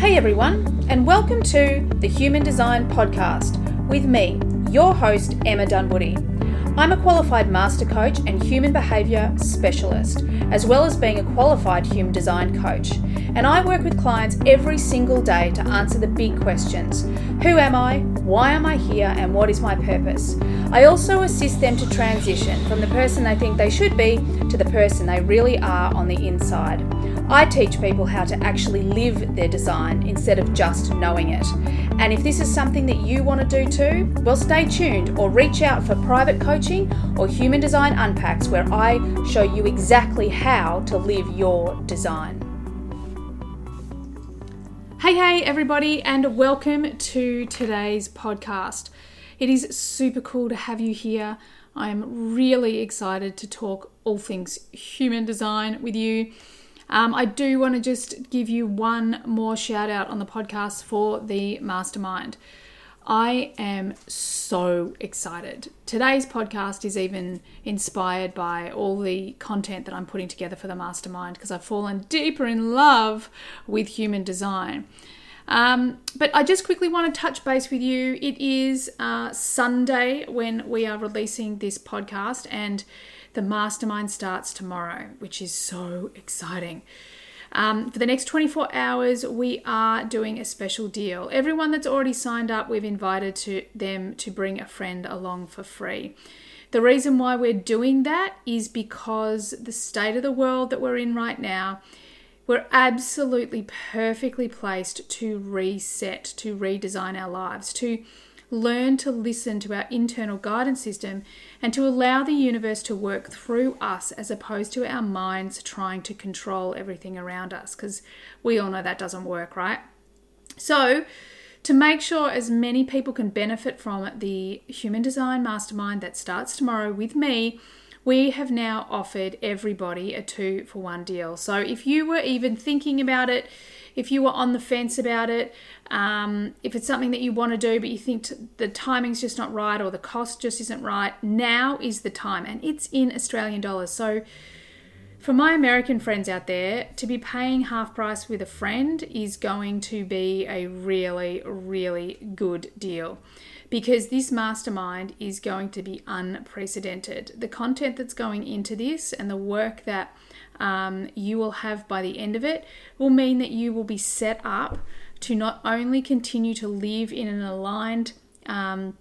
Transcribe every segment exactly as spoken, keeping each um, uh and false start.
Hey everyone, and welcome to the Human Design Podcast with me, your host, Emma Dunwoody. I'm a qualified master coach and human behaviour specialist, as well as being a qualified human design coach. And I work with clients every single day to answer the big questions. Who am I? Why am I here? And what is my purpose? I also assist them to transition from the person they think they should be to the person they really are on the inside. I teach people how to actually live their design instead of just knowing it. And if this is something that you want to do too, well, stay tuned or reach out for private coaching or Human Design Unpacks, where I show you exactly how to live your design. Hey, hey, everybody, and welcome to today's podcast. It is super cool to have you here. I'm really excited to talk all things human design with you. Um, I do want to just give you one more shout out on the podcast for the mastermind. I am so excited. Today's podcast is even inspired by all the content that I'm putting together for the mastermind because I've fallen deeper in love with human design. Um, but I just quickly want to touch base with you. It is uh, Sunday when we are releasing this podcast, and the mastermind starts tomorrow, which is so exciting. Um, for the next twenty-four hours, we are doing a special deal. Everyone that's already signed up, we've invited to them to bring a friend along for free. The reason why we're doing that is because the state of the world that we're in right now, we're absolutely perfectly placed to reset, to redesign our lives, to learn to listen to our internal guidance system and to allow the universe to work through us as opposed to our minds trying to control everything around us, because we all know that doesn't work, right? So to make sure as many people can benefit from the Human Design Mastermind that starts tomorrow with me, we have now offered everybody a two for one deal. So if you were even thinking about it, if you were on the fence about it, um, if it's something that you want to do but you think t- the timing's just not right or the cost just isn't right, now is the time, and it's in Australian dollars. So for my American friends out there, to be paying half price with a friend is going to be a really, really good deal, because this mastermind is going to be unprecedented. The content that's going into this and the work that um, you will have by the end of it will mean that you will be set up to not only continue to live in an aligned um,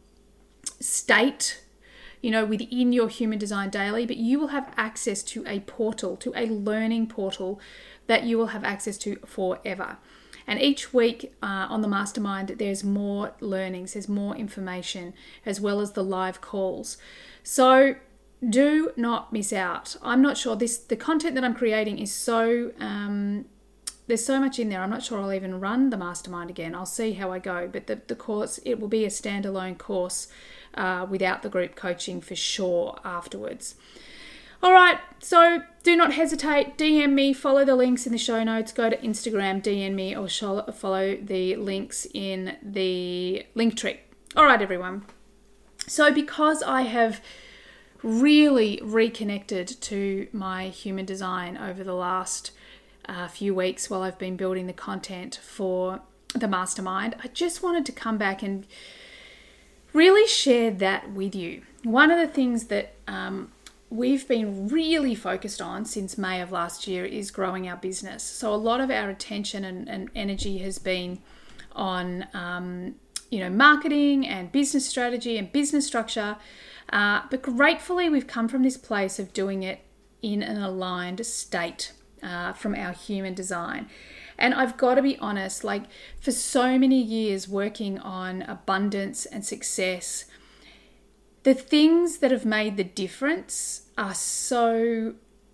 state, you know, within your Human Design Daily, but you will have access to a portal, to a learning portal that you will have access to forever. And each week uh, on the mastermind, there's more learnings, there's more information, as well as the live calls. So do not miss out. I'm not sure this, the content that I'm creating is so, um, there's so much in there. I'm not sure I'll even run the mastermind again. I'll see how I go. But the, the course, it will be a standalone course uh, without the group coaching for sure afterwards. All right, so do not hesitate. D M me, follow the links in the show notes, go to Instagram, D M me, or follow the links in the link tree. All right, everyone. So because I have really reconnected to my human design over the last uh, few weeks while I've been building the content for the mastermind, I just wanted to come back and really share that with you. One of the things that um, we've been really focused on since May of last year is growing our business. So a lot of our attention and, and energy has been on, um, you know, marketing and business strategy and business structure. Uh, but gratefully, we've come from this place of doing it in an aligned state uh, from our human design. And I've got to be honest, like for so many years working on abundance and success, the things that have made the difference are so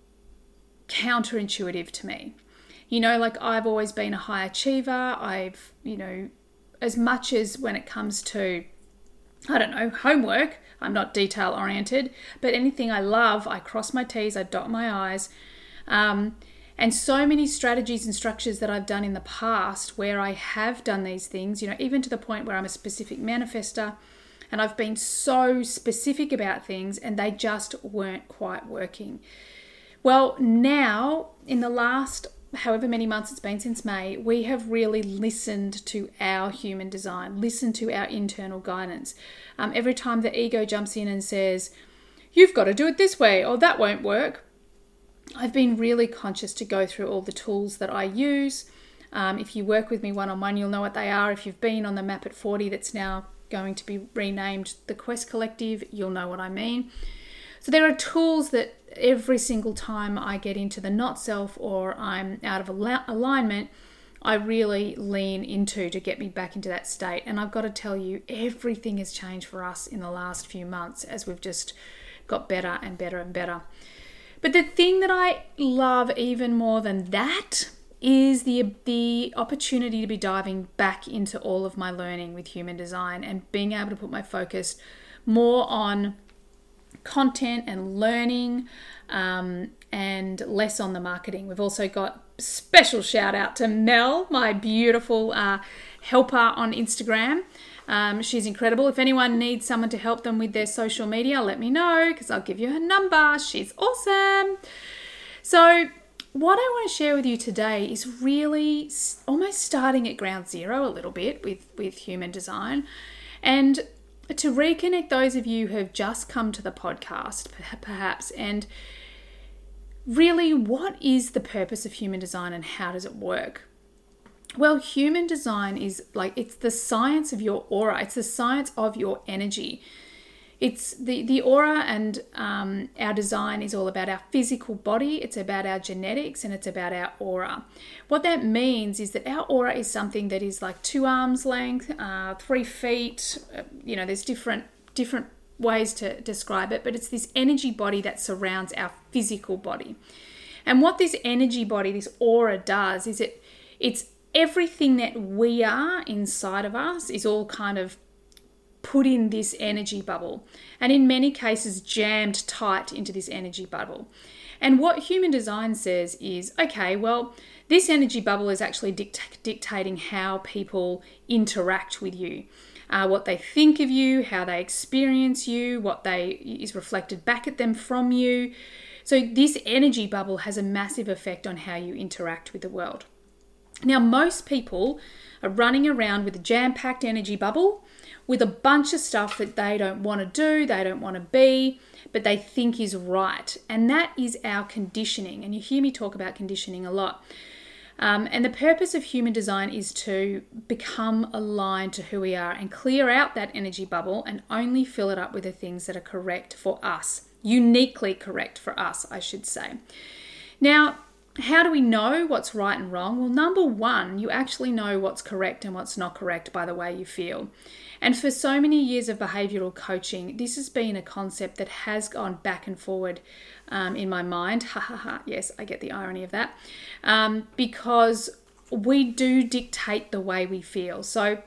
counterintuitive to me. You know, like I've always been a high achiever. I've, you know, as much as when it comes to, I don't know, homework, I'm not detail oriented, but anything I love, I cross my T's, I dot my I's. Um, and so many strategies and structures that I've done in the past where I have done these things, you know, even to the point where I'm a specific manifester, and I've been so specific about things and they just weren't quite working. Well, now in the last however many months it's been since May, we have really listened to our human design, listened to our internal guidance. Um, every time the ego jumps in and says, you've got to do it this way or that won't work, I've been really conscious to go through all the tools that I use. Um, if you work with me one-on-one, you'll know what they are. If you've been on the Map at forty, that's now going to be renamed the Quest Collective, you'll know what I mean. So there are tools that every single time I get into the not self or I'm out of al- alignment, I really lean into to get me back into that state. And I've got to tell you, everything has changed for us in the last few months as we've just got better and better and better. But the thing that I love even more than that is the the opportunity to be diving back into all of my learning with human design and being able to put my focus more on content and learning um, and less on the marketing. We've also got special shout out to Mel, my beautiful uh, helper on Instagram. Um, she's incredible. If anyone needs someone to help them with their social media, let me know because I'll give you her number. She's awesome. So what I want to share with you today is really almost starting at ground zero a little bit with, with human design, and to reconnect those of you who have just come to the podcast perhaps, and really what is the purpose of human design and how does it work? Well, human design is like, it's the science of your aura. It's the science of your energy. It's the, the aura and um, our design is all about our physical body. It's about our genetics and it's about our aura. What that means is that our aura is something that is like two arms length, uh, three feet. Uh, you know, there's different different ways to describe it, but it's this energy body that surrounds our physical body. And what this energy body, this aura does is it it's everything that we are inside of us is all kind of put in this energy bubble, and in many cases jammed tight into this energy bubble. And what human design says is, okay, well, this energy bubble is actually dict- dictating how people interact with you, uh, what they think of you, how they experience you, what they is reflected back at them from you. So this energy bubble has a massive effect on how you interact with the world. Now, most people are running around with a jam-packed energy bubble with a bunch of stuff that they don't want to do, they don't want to be, but they think is right. And that is our conditioning. And you hear me talk about conditioning a lot. Um, and the purpose of human design is to become aligned to who we are and clear out that energy bubble and only fill it up with the things that are correct for us, uniquely correct for us, I should say. Now, how do we know what's right and wrong? Well, number one, you actually know what's correct and what's not correct by the way you feel. And for so many years of behavioral coaching, this has been a concept that has gone back and forward um, in my mind. Ha ha ha. Yes, I get the irony of that. Um, because we do dictate the way we feel. So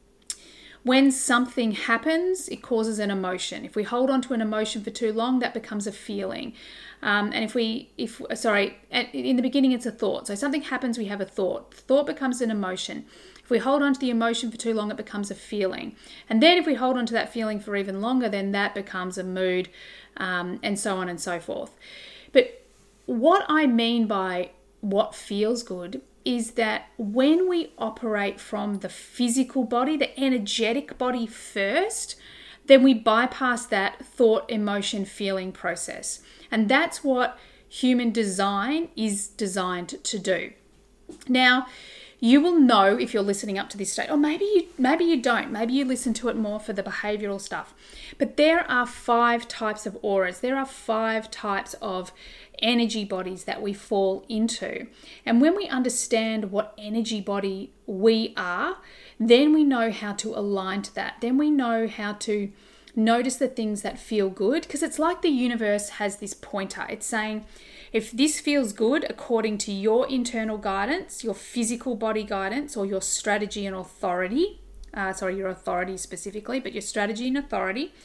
when something happens, it causes an emotion. If we hold on to an emotion for too long, that becomes a feeling. Um, and if we, if sorry, in the beginning it's a thought. So something happens, we have a thought. Thought becomes an emotion. If we hold on to the emotion for too long, it becomes a feeling. And then if we hold on to that feeling for even longer, then that becomes a mood, um, and so on and so forth. But what I mean by what feels good is that when we operate from the physical body, the energetic body first, then we bypass that thought, emotion, feeling process. And that's what human design is designed to do. Now, you will know if you're listening up to this stage, or maybe you maybe you don't, maybe you listen to it more for the behavioral stuff. But there are five types of auras. There are five types of energy bodies that we fall into. And when we understand what energy body we are, then we know how to align to that. Then we know how to notice the things that feel good, because it's like the universe has this pointer. It's saying, if this feels good according to your internal guidance, your physical body guidance, or your strategy and authority, uh, sorry, your authority specifically, but your strategy and authority,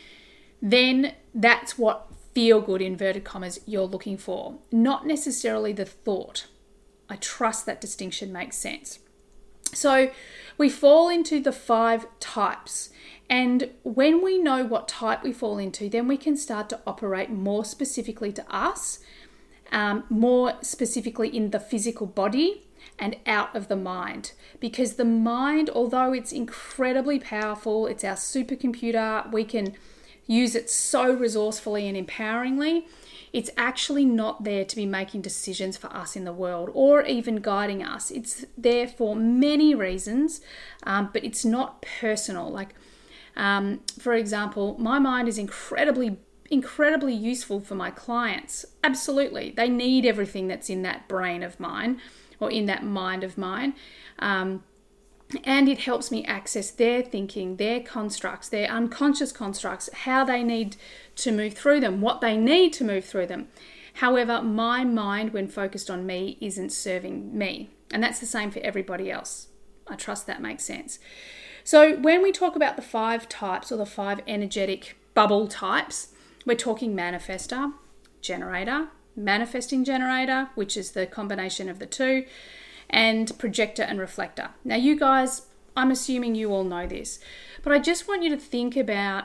then that's what feel good, inverted commas, you're looking for, not necessarily the thought. I trust that distinction makes sense. So we fall into the five types. And when we know what type we fall into, then we can start to operate more specifically to us um, more specifically in the physical body and out of the mind. Because the mind, although it's incredibly powerful, it's our supercomputer, we can use it so resourcefully and empoweringly, it's actually not there to be making decisions for us in the world or even guiding us. It's there for many reasons, um, but it's not personal. Like, um, for example, my mind is incredibly, incredibly useful for my clients. Absolutely. They need everything that's in that brain of mine or in that mind of mine. Um, And it helps me access their thinking, their constructs, their unconscious constructs, how they need to move through them, what they need to move through them. However, my mind, when focused on me, isn't serving me. And that's the same for everybody else. I trust that makes sense. So when we talk about the five types or the five energetic bubble types, we're talking manifestor, generator, manifesting generator, which is the combination of the two, and projector and reflector. Now, you guys, I'm assuming you all know this, but I just want you to think about,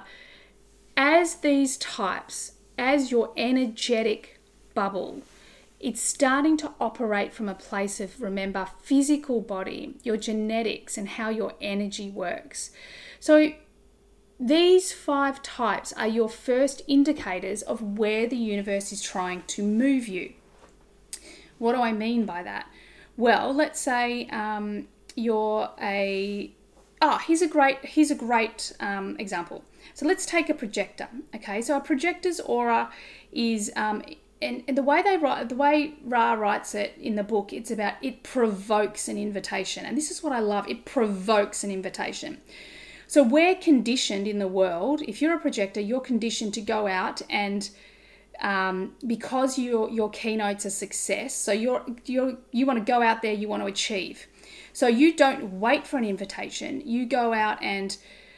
as these types, as your energetic bubble, it's starting to operate from a place of, remember, physical body, your genetics, and how your energy works. So these five types are your first indicators of where the universe is trying to move you. What do I mean by that? Well, let's say um, you're a, oh, here's a great, here's a great um, example. So let's take a projector, okay? So a projector's aura is, um, and, and the way they write, the way Ra writes it in the book, it's about, it provokes an invitation. And this is what I love, it provokes an invitation. So we're conditioned in the world, if you're a projector, you're conditioned to go out and Um, because your your keynote's a success, so you're you you want to go out there, you want to achieve. So you don't wait for an invitation. You go out and,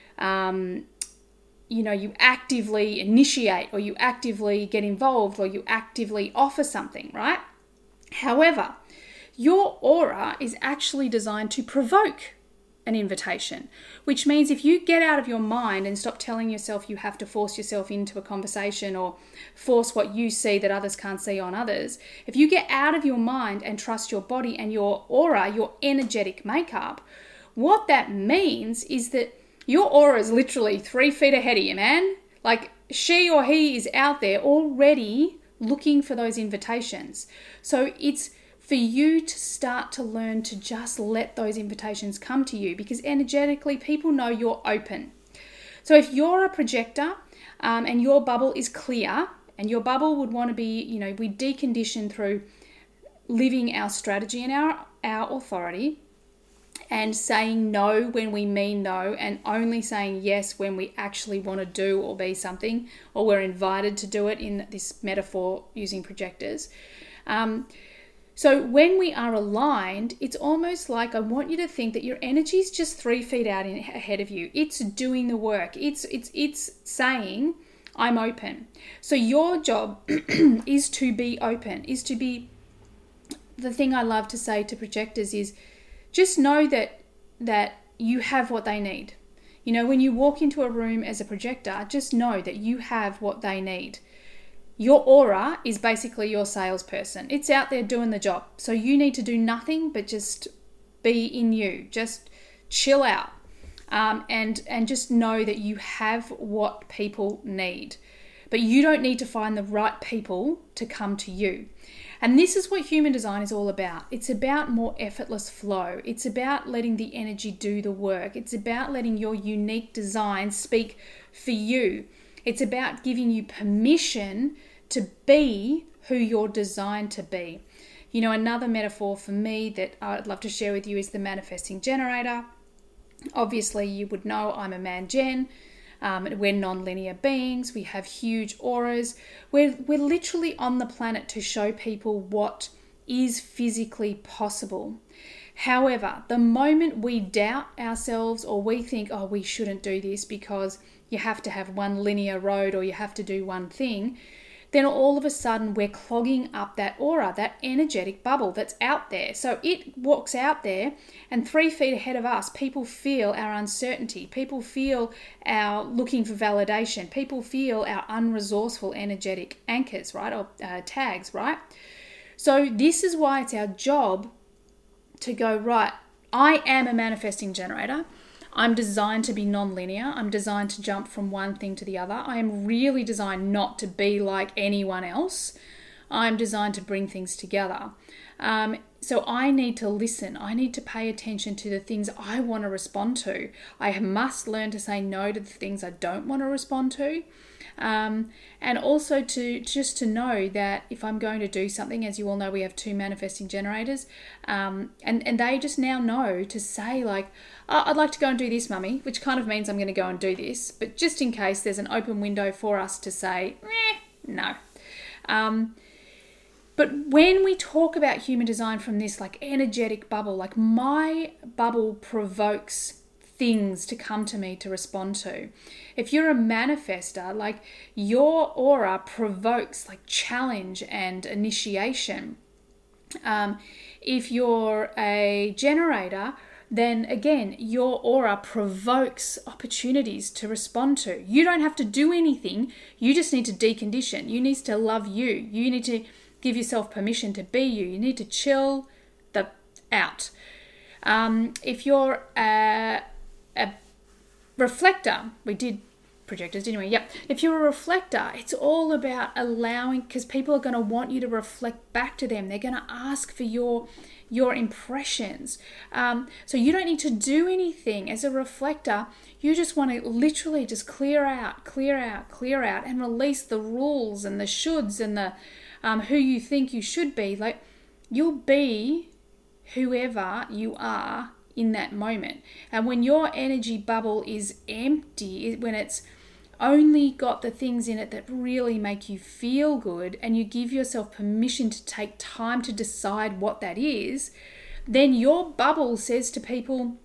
um, you know, you actively initiate, or you actively get involved, or you actively offer something, right? However, your aura is actually designed to provoke an invitation, which means if you get out of your mind and stop telling yourself you have to force yourself into a conversation or force what you see that others can't see on others, if you get out of your mind and trust your body and your aura, your energetic makeup, what that means is that your aura is literally three feet ahead of you, man. Like, she or he is out there already looking for those invitations. So it's for you to start to learn to just let those invitations come to you, because energetically people know you're open. So if you're a projector um, and your bubble is clear, and your bubble would want to be, you know, we decondition through living our strategy and our, our authority, and saying no when we mean no, and only saying yes when we actually want to do or be something, or we're invited to do it in this metaphor using projectors. Um, So when we are aligned, it's almost like, I want you to think that your energy is just three feet out in, ahead of you. It's doing the work. It's it's it's saying, I'm open. So your job is to be open, is to be, the thing I love to say to projectors is, just know that that you have what they need. You know, when you walk into a room as a projector, just know that you have what they need. Your aura is basically your salesperson. It's out there doing the job. So you need to do nothing but just be in you. Just chill out. Um, and, and just know that you have what people need. But you don't need to find the right people to come to you. And this is what human design is all about. It's about more effortless flow. It's about letting the energy do the work. It's about letting your unique design speak for you. It's about giving you permission to be who you're designed to be. You know, another metaphor for me that I'd love to share with you is the manifesting generator. Obviously, you would know I'm a man gen. Um, we're non-linear beings. We have huge auras. We're, we're literally on the planet to show people what is physically possible. However, the moment we doubt ourselves, or we think, oh, we shouldn't do this because you have to have one linear road, or you have to do one thing, then all of a sudden we're clogging up that aura, that energetic bubble that's out there. So it walks out there, and three feet ahead of us, people feel our uncertainty. People feel our looking for validation. People feel our unresourceful energetic anchors, right? Or uh, tags, right? So this is why it's our job to go, right, I am a manifesting generator. I'm designed to be non-linear. I'm designed to jump from one thing to the other. I am really designed not to be like anyone else. I'm designed to bring things together. Um, so I need to listen. I need to pay attention to the things I want to respond to. I must learn to say no to the things I don't want to respond to. Um, and also to just to know that if I'm going to do something, as you all know, we have two manifesting generators, um, and, and they just now know to say like, oh, I'd like to go and do this, mummy, which kind of means I'm going to go and do this. But just in case there's an open window for us to say, eh, no. Um, But when we talk about human design from this like energetic bubble, like my bubble provokes things to come to me to respond to. If you're a manifester, like your aura provokes like challenge and initiation. Um, if you're a generator, then again, your aura provokes opportunities to respond to. You don't have to do anything. You just need to decondition. You need to love you. You need to give yourself permission to be you. You need to chill the out. Um, if you're a, a reflector, we did projectors, didn't we? Yep. If you're a reflector, it's all about allowing, because people are going to want you to reflect back to them. They're going to ask for your your impressions. Um, so you don't need to do anything as a reflector. You just want to literally just clear out, clear out, clear out, and release the rules and the shoulds and the um, who you think you should be. Like, you'll be whoever you are in that moment. And when your energy bubble is empty, when it's only got the things in it that really make you feel good, and you give yourself permission to take time to decide what that is, then your bubble says to people,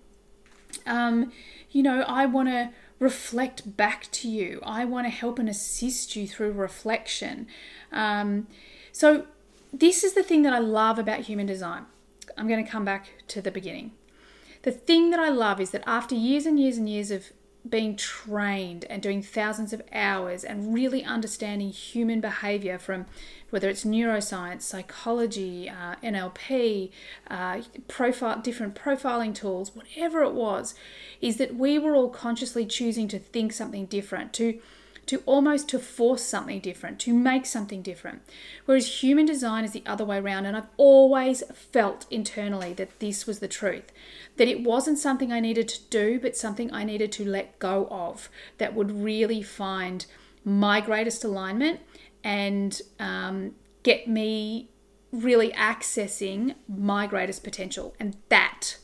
um, you know, I want to reflect back to you. I want to help and assist you through reflection. Um, so this is the thing that I love about human design. I'm going to come back to the beginning. The thing that I love is that after years and years and years of being trained and doing thousands of hours and really understanding human behavior, from whether it's neuroscience, psychology, uh, N L P, uh, profile, different profiling tools, whatever it was, is that we were all consciously choosing to think something different, to to almost to force something different, to make something different. Whereas human design is the other way around, and I've always felt internally that this was the truth, that it wasn't something I needed to do, but something I needed to let go of, that would really find my greatest alignment and um, get me really accessing my greatest potential. And that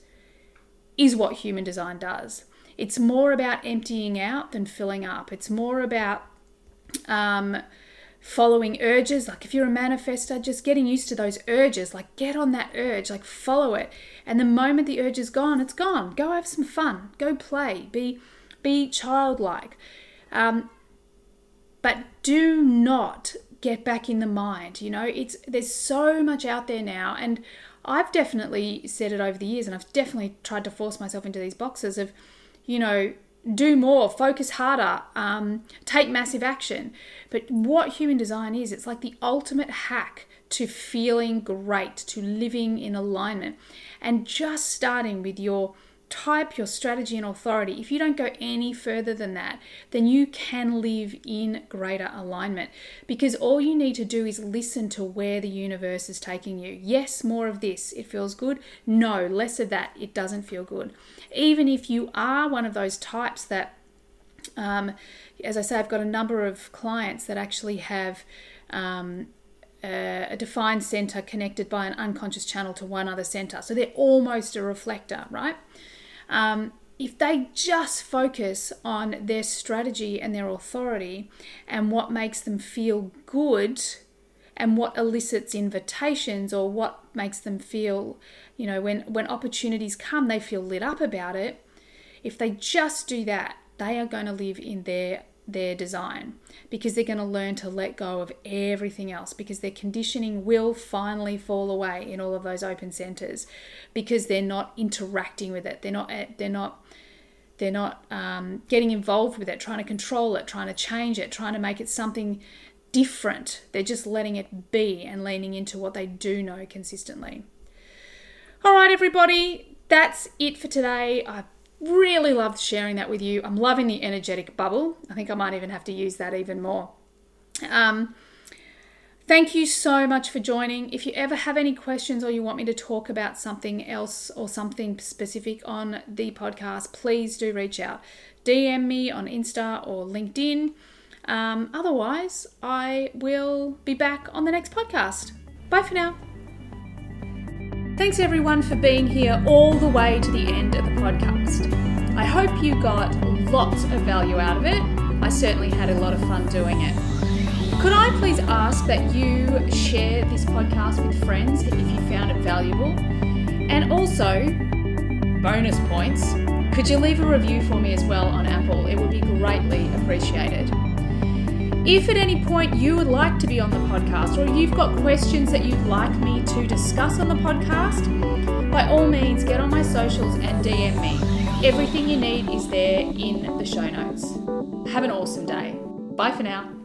is what human design does. It's more about emptying out than filling up. It's more about um, following urges. Like if you're a manifestor, just getting used to those urges. Like get on that urge, like follow it. And the moment the urge is gone, it's gone. Go have some fun. Go play. Be be childlike. Um, but do not get back in the mind. You know, it's there's so much out there now, and I've definitely said it over the years, and I've definitely tried to force myself into these boxes of, you know, do more, focus harder, um, take massive action. But what human design is, it's like the ultimate hack to feeling great, to living in alignment, and just starting with your type, your strategy and authority. If you don't go any further than that, then you can live in greater alignment, because all you need to do is listen to where the universe is taking you. Yes, more of this, it feels good. No, less of that, it doesn't feel good. Even if you are one of those types that, um, as I say, I've got a number of clients that actually have um, a defined center connected by an unconscious channel to one other center. So they're almost a reflector, right? Um, if they just focus on their strategy and their authority and what makes them feel good and what elicits invitations, or what makes them feel, you know, when, when opportunities come, they feel lit up about it. If they just do that, they are going to live in their their design, because they're going to learn to let go of everything else, because their conditioning will finally fall away in all of those open centers, because they're not interacting with it. They're not, they're not, they're not um, getting involved with it, trying to control it, trying to change it, trying to make it something different. They're just letting it be and leaning into what they do know consistently. All right, everybody, that's it for today. I really loved sharing that with you. I'm loving the energetic bubble. I think I might even have to use that even more. Um, thank you so much for joining. If you ever have any questions or you want me to talk about something else or something specific on the podcast, please do reach out. D M me on Insta or LinkedIn. Um, otherwise, I will be back on the next podcast. Bye for now. Thanks everyone for being here all the way to the end of the podcast. I hope you got lots of value out of it. I certainly had a lot of fun doing it. Could I please ask that you share this podcast with friends if you found it valuable? And also, bonus points, could you leave a review for me as well on Apple? It would be greatly appreciated. If at any point you would like to be on the podcast or you've got questions that you'd like me to discuss on the podcast, by all means get on my socials and D M me. Everything you need is there in the show notes. Have an awesome day. Bye for now.